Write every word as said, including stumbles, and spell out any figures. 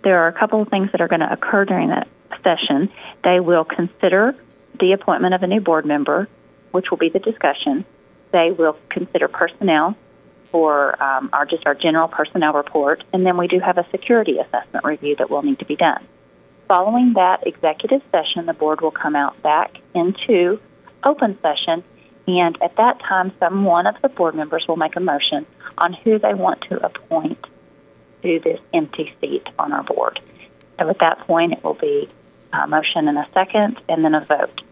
there are a couple of things that are going to occur during that session. They will consider the appointment of a new board member, which will be the discussion. They will consider personnel for um, our just our general personnel report, and then we do have a security assessment review that will need to be done. Following that executive session, the board will come out back into open session, and at that time, some one of the board members will make a motion on who they want to appoint to this empty seat on our board. So at that point, it will be a motion and a second, and then a vote.